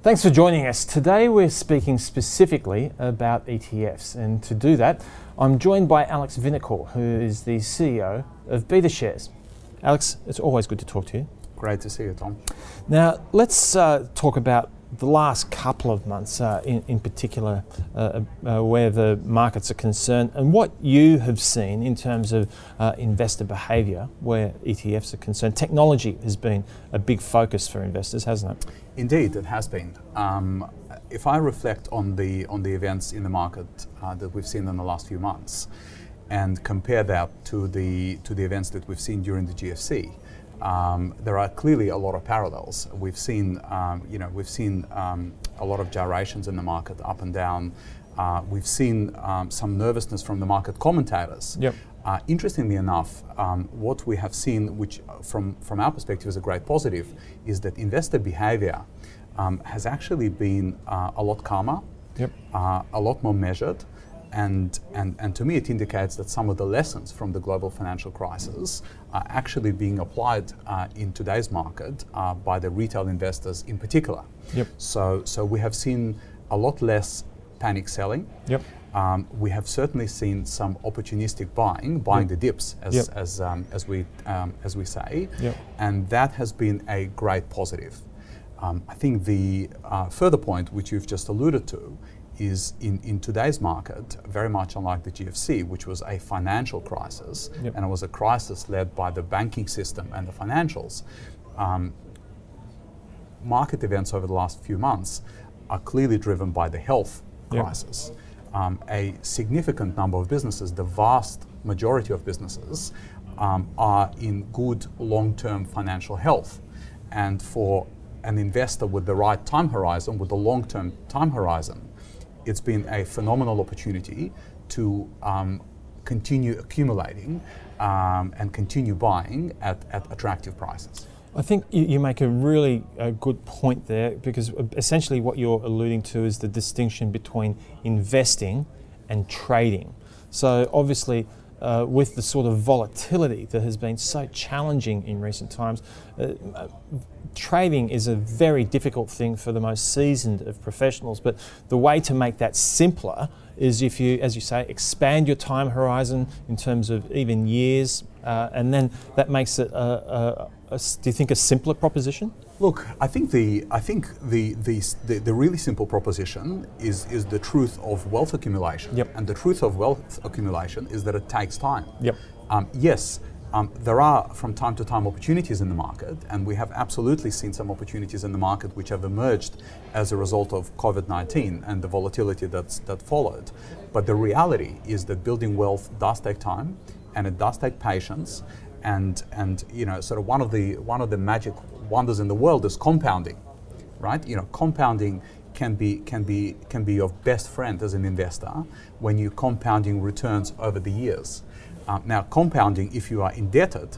Thanks for joining us. Today we're speaking specifically about ETFs, and to do that I'm joined by Alex Vinokur, who is the CEO of BetaShares. Alex, it's always good to talk to you. Great to see you, Tom. Now let's talk about the last couple of months in particular where the markets are concerned, and what you have seen in terms of investor behaviour where ETFs are concerned. Technology has been a big focus for investors, hasn't it? Indeed, it has been. If I reflect on the events in the market that we've seen in the last few months, and compare that to the events that we've seen during the GFC, there are clearly a lot of parallels. We've seen, a lot of gyrations in the market, up and down. We've seen some nervousness from the market commentators. Yep. Interestingly enough, what we have seen, which from our perspective is a great positive, is that investor behavior has actually been a lot calmer, Yep. A lot more measured. And to me, it indicates that some of the lessons from the global financial crisis are actually being applied in today's market by the retail investors in particular. Yep. So we have seen a lot less panic selling. Yep. We have certainly seen some opportunistic buying Yep. the dips, Yep. as we say, Yep. and that has been a great positive. I think the further point, which you've just alluded to, is in today's market, very much unlike the GFC, which was a financial crisis, Yep. and it was a crisis led by the banking system and the financials. Market events over the last few months are clearly driven by the health Yep. crisis. A significant number of businesses, the vast majority of businesses, are in good long-term financial health. And for an investor with the right time horizon, with the long-term time horizon, it's been a phenomenal opportunity to continue accumulating and continue buying at attractive prices. I think you make a really good point there, because essentially what you're alluding to is the distinction between investing and trading. So obviously with the sort of volatility that has been so challenging in recent times, trading is a very difficult thing for the most seasoned of professionals, but the way to make that simpler is if you, as you say, expand your time horizon in terms of even years, and then that makes it, do you think, a simpler proposition? Look, I think the really simple proposition is the truth of wealth accumulation. Yep. And the truth of wealth accumulation is that it takes time. Yep. Yes, there are from time to time opportunities in the market, and we have absolutely seen some opportunities in the market which have emerged as a result of COVID-19 and the volatility that followed. But the reality is that building wealth does take time, and it does take patience. And sort of one of the magic wonders in the world is compounding, right? Compounding can be your best friend as an investor when you're compounding returns over the years. Now, compounding, if you are indebted,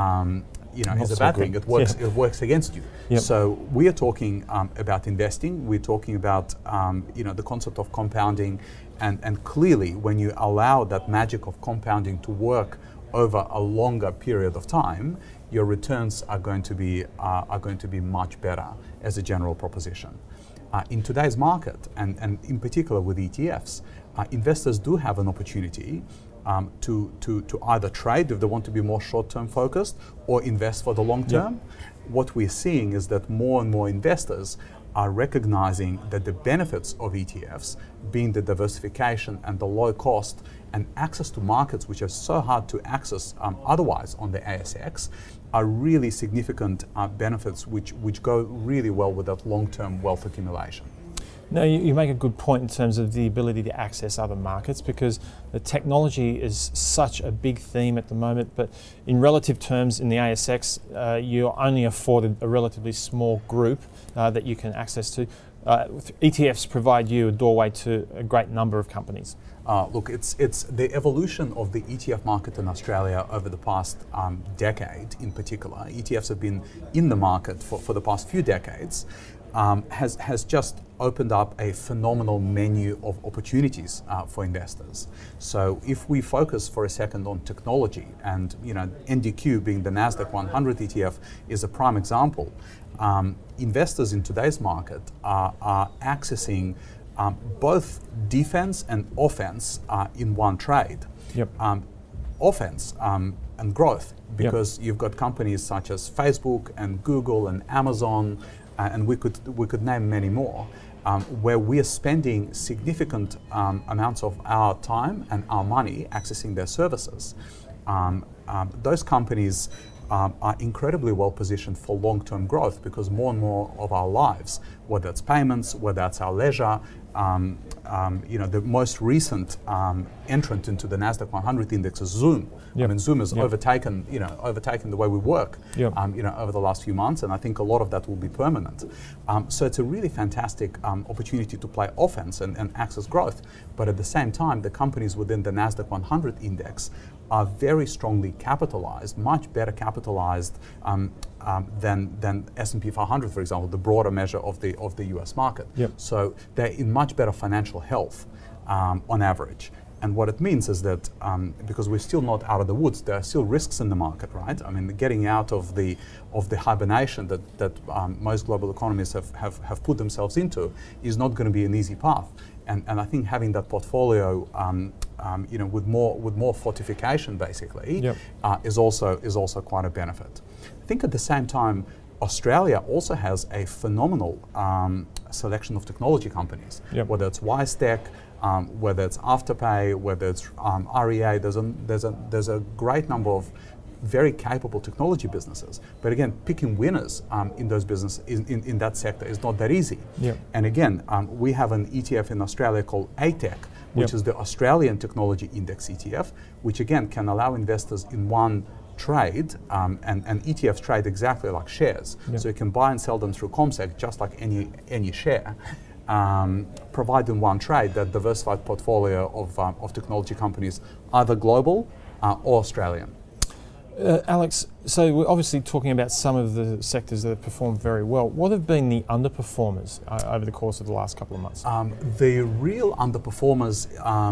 is a bad thing. It works against you. Yep. So we are talking about investing. We're talking about the concept of compounding, and clearly, when you allow that magic of compounding to work over a longer period of time, your returns are going to be much better as a general proposition. In today's market, and in particular with ETFs, investors do have an opportunity to either trade if they want to be more short-term focused, or invest for the long term. Yep. What we're seeing is that more and more investors are recognizing that the benefits of ETFs, being the diversification and the low cost and access to markets which are so hard to access otherwise on the ASX, are really significant benefits which go really well with that long-term wealth accumulation. No, you make a good point in terms of the ability to access other markets, because the technology is such a big theme at the moment, but in relative terms in the ASX, you're only afforded a relatively small group that you can access to. ETFs provide you a doorway to a great number of companies. Look, it's the evolution of the ETF market in Australia over the past decade in particular. ETFs have been in the market for the past few decades. Has just opened up a phenomenal menu of opportunities for investors. So if we focus for a second on technology, and NDQ being the Nasdaq 100 ETF is a prime example, investors in today's market are accessing both defense and offense in one trade. Yep. Offense and growth, because you've got companies such as Facebook and Google and Amazon, and we could name many more, where we are spending significant amounts of our time and our money accessing their services. Those companies are incredibly well positioned for long-term growth, because more and more of our lives, whether it's payments, whether it's our leisure, the most recent entrant into the Nasdaq 100 index is Zoom. Yep. I mean, Zoom has overtaken the way we work, over the last few months, and I think a lot of that will be permanent. So it's a really fantastic opportunity to play offense and access growth. But at the same time, the companies within the Nasdaq 100 index are very strongly capitalized, much better capitalized than S&P 500, for example, the broader measure of the US market. Yep. So they're in much better financial health on average. And what it means is that because we're still not out of the woods, there are still risks in the market, right? I mean, getting out of the hibernation that most global economies have put themselves into is not going to be an easy path. And I think having that portfolio, with more fortification, basically, is also quite a benefit. I think at the same time, Australia also has a phenomenal selection of technology companies, whether it's WiseTech, whether it's Afterpay, whether it's REA. There's a great number of very capable technology businesses. But again, picking winners in those businesses in that sector is not that easy. And again, we have an ETF in Australia called ATEC, which is the Australian Technology Index ETF, which again can allow investors in one trade, and ETFs trade exactly like shares. So you can buy and sell them through CommSec just like any share. Provide in one trade that diversified portfolio of technology companies, either global or Australian. Alex, so we're obviously talking about some of the sectors that have performed very well. What have been the underperformers over the course of the last couple of months? The real underperformers,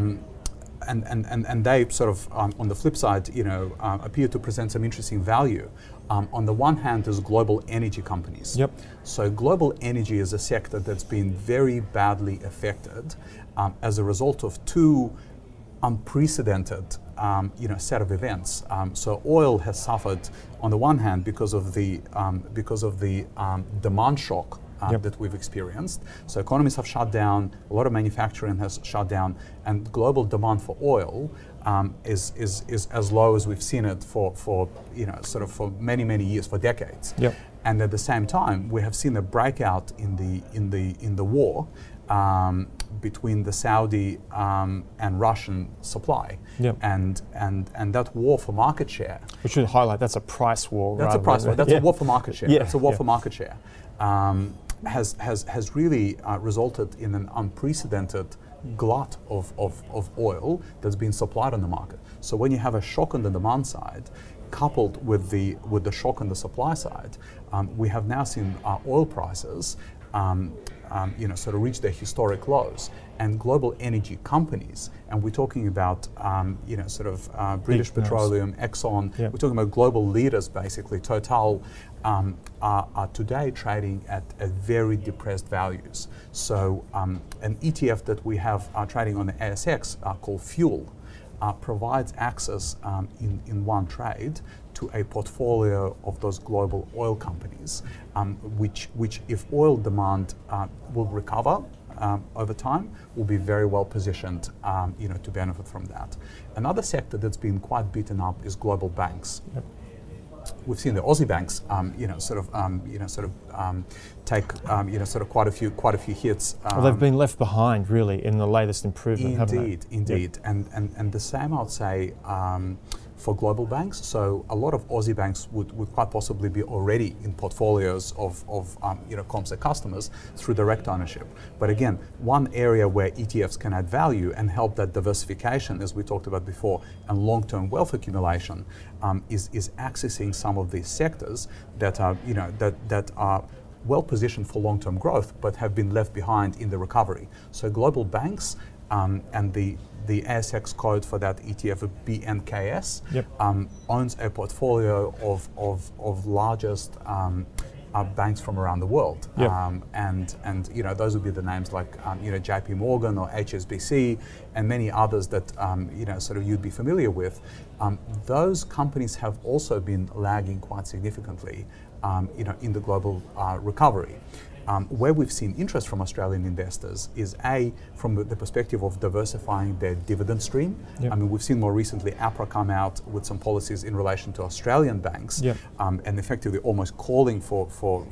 and they sort of, on the flip side, appear to present some interesting value. On the one hand, there's global energy companies. So global energy is a sector that's been very badly affected as a result of two unprecedented set of events. So oil has suffered on the one hand because of the demand shock that we've experienced. So economies have shut down, a lot of manufacturing has shut down, and global demand for oil is as low as we've seen it for many years, for decades. And at the same time, we have seen a breakout in the war between the Saudi and Russian supply, and that war for market share. We should highlight that's a price war. That's a price war. That's a war for market share. That's a war for market share. Has really resulted in an unprecedented glut of oil that's been supplied on the market. So when you have a shock on the demand side, coupled with the shock on the supply side, we have now seen oil prices reach their historic lows, and global energy companies, and we're talking about British Petroleum, Exxon. We're talking about global leaders, basically. Total are today trading at very depressed values. So an ETF that we have trading on the ASX called Fuel provides access in one trade to a portfolio of those global oil companies, which if oil demand will recover over time, will be very well positioned to benefit from that. Another sector that's been quite beaten up is global banks. We've seen the Aussie banks, take quite a few hits. Well, they've been left behind, really, in the latest improvement, haven't they? Indeed. And the same, I would say, for global banks. So a lot of Aussie banks would quite possibly be already in portfolios of CommSec customers through direct ownership. But again, one area where ETFs can add value and help that diversification, as we talked about before, and long-term wealth accumulation, is accessing some of these sectors that are that are well positioned for long-term growth, but have been left behind in the recovery. So global banks, and the ASX code for that ETF, BNKS, owns a portfolio of largest banks from around the world. Yep. And you know, those would be the names like you know, JP Morgan or HSBC and many others that you know, sort of you'd be familiar with. Those companies have also been lagging quite significantly you know, in the global recovery. Where we've seen interest from Australian investors is from the perspective of diversifying their dividend stream. Yep. I mean, we've seen more recently APRA come out with some policies in relation to Australian banks, yep. And effectively almost calling for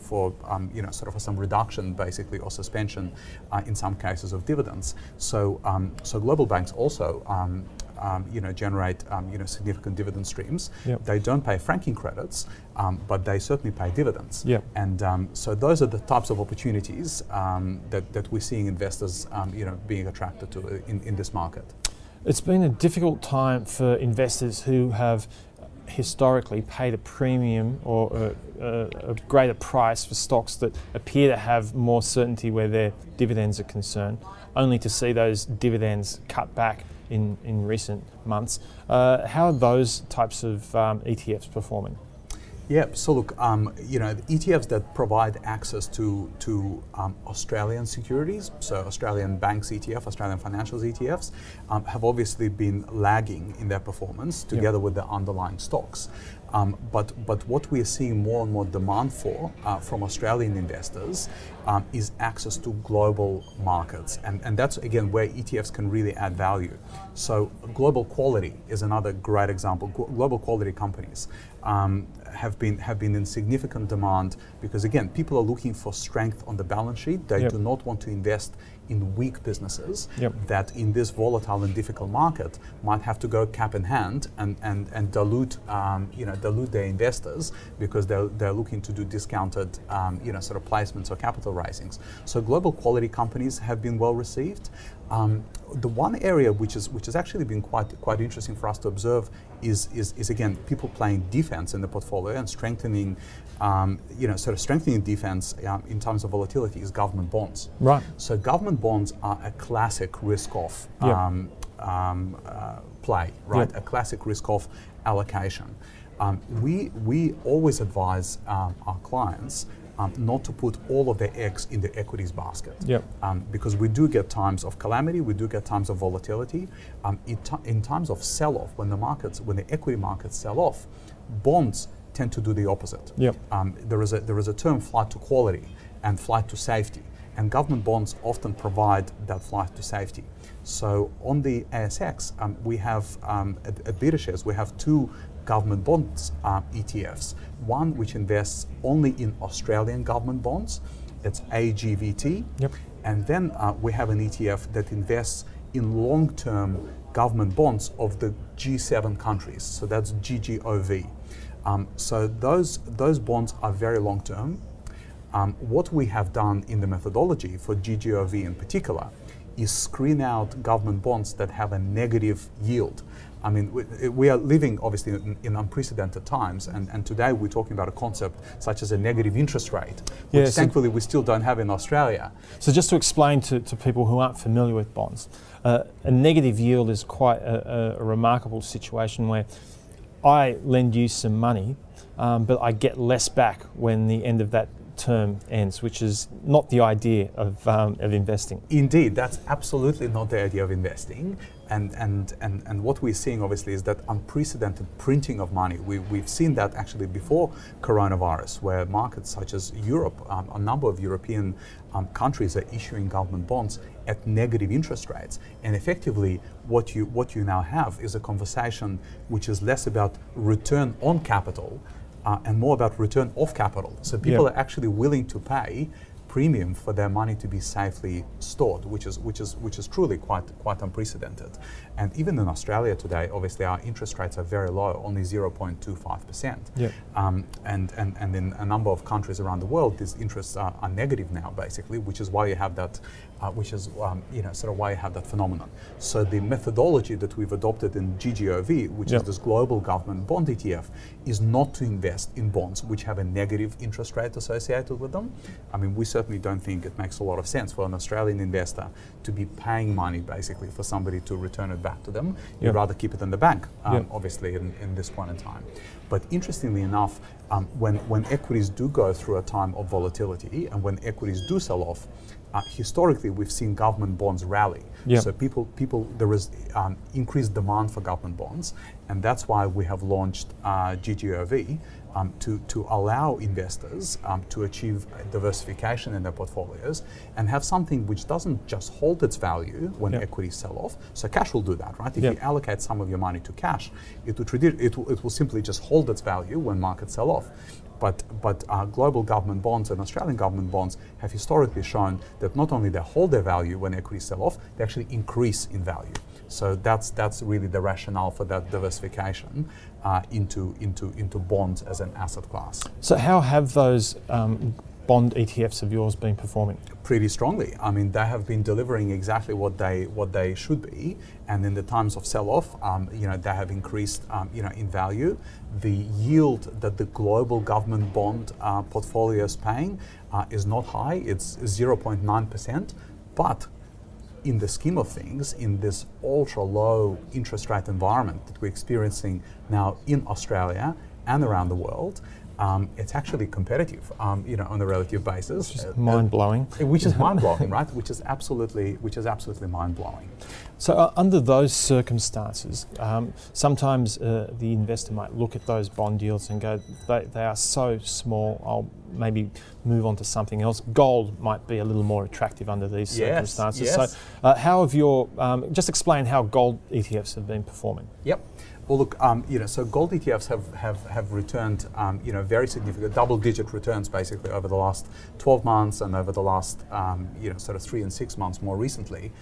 you know, sort of some reduction basically or suspension in some cases of dividends. So so global banks also you know, generate you know, significant dividend streams. Yep. They don't pay franking credits, but they certainly pay dividends. Yep. And so those are the types of opportunities that we're seeing investors you know, being attracted to in this market. It's been a difficult time for investors who have historically paid a premium or a greater price for stocks that appear to have more certainty where their dividends are concerned, only to see those dividends cut back in recent months. How are those types of ETFs performing? Yeah, so look, you know, the ETFs that provide access to Australian securities, so Australian banks ETF, Australian financials ETFs, have obviously been lagging in their performance together with the underlying stocks. But what we are seeing more and more demand for from Australian investors is access to global markets, and that's again where ETFs can really add value. So Global Quality is another great example. Global Quality companies have been in significant demand because again, people are looking for strength on the balance sheet. They Yep. do not want to invest in weak businesses Yep. that in this volatile and difficult market might have to go cap in hand and dilute you know, dilute their investors because they're looking to do discounted you know, sort of placements or capital raisings. So Global Quality companies have been well received. The one area which has actually been quite interesting for us to observe is again people playing defense in the portfolio and strengthening you know, sort of strengthening defense in terms of volatility is government bonds. Right. So government bonds are a classic risk-off play, right? Yep. A classic risk-off allocation. We always advise our clients not to put all of their eggs in the equities basket. Yep. Because we do get times of calamity, we do get times of volatility. In times of sell-off, when the equity markets sell off, bonds tend to do the opposite. Yep. There is a term, flight to quality and flight to safety, and government bonds often provide that flight to safety. So on the ASX, we have at BetaShares we have two government bonds ETFs. One which invests only in Australian government bonds, it's AGVT. Yep. And then we have an ETF that invests in long-term government bonds of the G7 countries. So that's GGOV. So those bonds are very long-term. What we have done in the methodology for GGOV in particular is screen out government bonds that have a negative yield. I mean, we are living obviously in unprecedented times, and today we're talking about a concept such as a negative interest rate, which thankfully we still don't have in Australia. So just to explain to people who aren't familiar with bonds, a negative yield is quite a remarkable situation where I lend you some money, but I get less back when the end of that term ends, which is not the idea of investing. Indeed, that's absolutely not the idea of investing. And what we're seeing obviously is that unprecedented printing of money. We've seen that actually before coronavirus, where markets such as Europe, a number of European countries are issuing government bonds at negative interest rates. And effectively, what you now have is a conversation which is less about return on capital and more about return of capital. So people are actually willing to pay premium for their money to be safely stored, which is truly quite unprecedented. And even in Australia today, obviously our interest rates are very low, only 0.25%. Yep. And in a number of countries around the world, these interests are negative now, basically, which is why you have that, sort of why you have that phenomenon. So the methodology that we've adopted in GGOV, which is this global government bond ETF, is not to invest in bonds which have a negative interest rate associated with them. I mean, we certainly certainly don't think it makes a lot of sense for an Australian investor to be paying money basically for somebody to return it back to them. You'd rather keep it in the bank, obviously, in this point in time. But interestingly enough, when equities do go through a time of volatility and when equities do sell off, historically we've seen government bonds rally. So there is increased demand for government bonds, and that's why we have launched GGOV to allow investors to achieve diversification in their portfolios and have something which doesn't just hold its value when equities sell off. So cash will do that, right? If you allocate some of your money to cash, it will simply just hold its value when markets sell off. But global government bonds and Australian government bonds have historically shown that not only they hold their value when equities sell off, they actually increase in value. So that's really the rationale for that diversification into bonds as an asset class. So how have those bond ETFs of yours been performing? Pretty strongly. I mean, they have been delivering exactly what they should be, and in the times of sell-off, they have increased, in value. The yield that the global government bond portfolio is paying is not high. It's 0.9%, but in the scheme of things, in this ultra-low interest rate environment that we're experiencing now in Australia and around the world, it's actually competitive, on a relative basis. Which is mind-blowing. Which is mind-blowing, right? Which is absolutely mind-blowing. So under those circumstances, sometimes the investor might look at those bond yields and go, they are so small, I'll maybe move on to something else. Gold might be a little more attractive under these circumstances. Yes. So how have just explain how gold ETFs have been performing. Yep. Well, look, so gold ETFs have returned, very significant double-digit returns basically over the last 12 months and over the last, sort of 3 and 6 months more recently.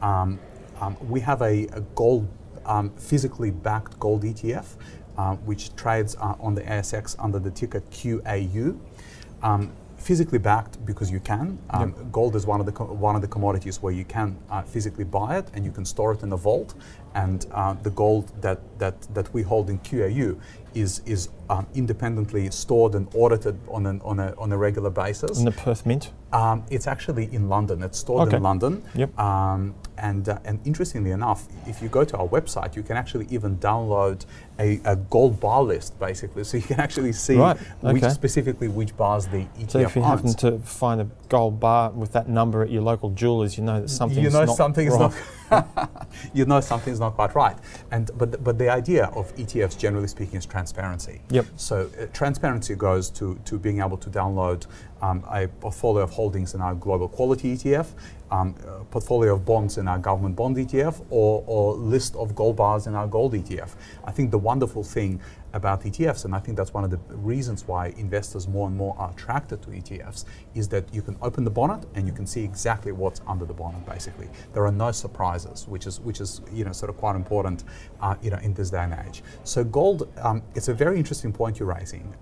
We have a gold, physically backed gold ETF, which trades on the ASX under the ticker QAU. Physically backed because you can. Gold is one of the commodities where you can physically buy it and you can store it in a vault. And the gold that we hold in QAU is independently stored and audited on a regular basis. In the Perth Mint? It's actually in London. It's stored in London. Yep. And interestingly enough, if you go to our website, you can actually even download a gold bar list, basically, so you can actually see which bars the ETF So if you owns. happen to find a gold bar with that number at your local jeweller's, you know that something's something's not quite right. But the idea of ETFs, generally speaking, is transparency. Yep. So transparency goes to being able to download a portfolio of holdings in our global quality ETF, a portfolio of bonds in our government bond ETF, or list of gold bars in our gold ETF. I think the wonderful thing about ETFs, and I think that's one of the reasons why investors more and more are attracted to ETFs, is that you can open the bonnet and you can see exactly what's under the bonnet. Basically, there are no surprises, which is sort of quite important, in this day and age. So gold, it's a very interesting point you're raising.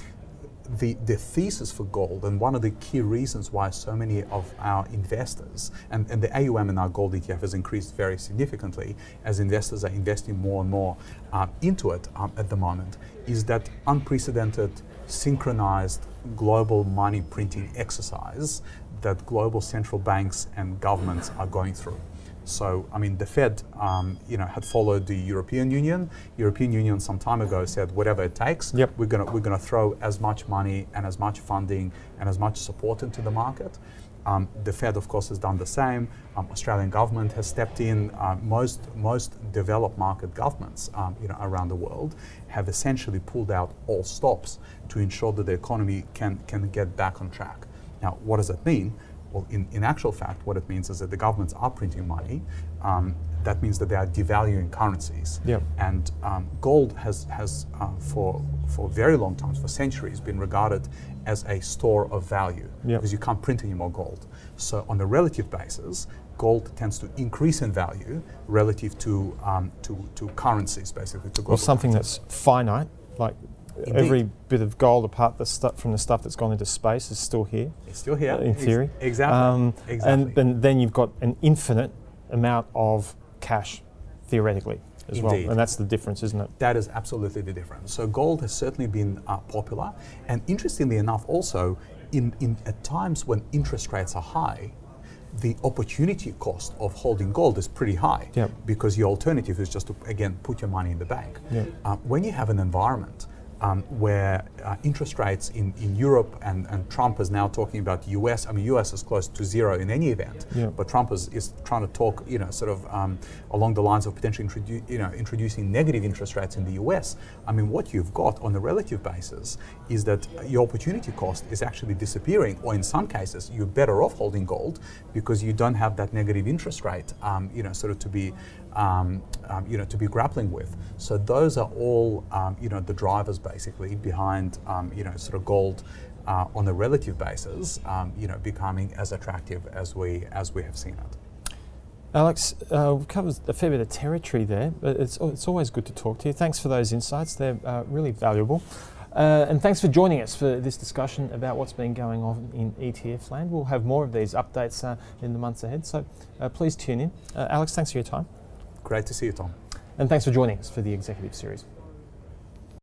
The thesis for gold, and one of the key reasons why so many of our investors, and the AUM in our gold ETF has increased very significantly as investors are investing more and more into it at the moment, is that unprecedented, synchronized global money printing exercise that global central banks and governments are going through. So, I mean, the Fed, had followed the European Union. European Union some time ago said, whatever it takes, we're gonna throw as much money and as much funding and as much support into the market. The Fed, of course, has done the same. Australian government has stepped in. Most developed market governments, around the world, have essentially pulled out all stops to ensure that the economy can get back on track. Now, what does that mean? Well, in actual fact, what it means is that the governments are printing money. That means that they are devaluing currencies. Yep. And gold has for very long times, for centuries, been regarded as a store of value, because you can't print any more gold. So on a relative basis, gold tends to increase in value relative to currencies, basically. To or something that's finite, like Indeed. Every bit of gold apart from the stuff that's gone into space is still here. It's still here. In theory. Exactly. And then you've got an infinite amount of cash, theoretically, as Indeed. well. And that's the difference, isn't it? That is absolutely the difference. So gold has certainly been popular. And interestingly enough, also, at times when interest rates are high, the opportunity cost of holding gold is pretty high, Yep. because your alternative is just to, again, put your money in the bank. Yep. When you have an environment where interest rates in Europe, and Trump is now talking about US. I mean, US is close to zero in any event, Yeah. but Trump is trying to talk, sort of along the lines of potentially introducing negative interest rates in the US. I mean, what you've got on a relative basis is that your opportunity cost is actually disappearing, or in some cases, you're better off holding gold because you don't have that negative interest rate, sort of to be, to be grappling with. So those are all, the drivers basically behind, sort of gold on a relative basis, becoming as attractive as we have seen it. Alex, we've covered a fair bit of territory there, but it's always good to talk to you. Thanks for those insights. They're really valuable. And thanks for joining us for this discussion about what's been going on in ETF land. We'll have more of these updates in the months ahead, so please tune in. Alex, thanks for your time. Great to see you, Tom. And thanks for joining us for the Executive Series.